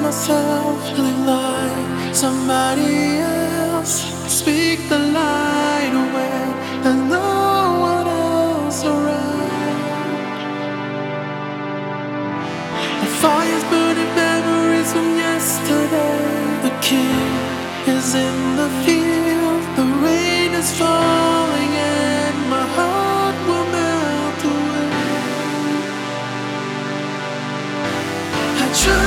myself feeling like somebody else. Speak the light away, there's no one else around. The fire's burning memories from yesterday. The king is in the field. The rain is falling and my heart will melt away. I try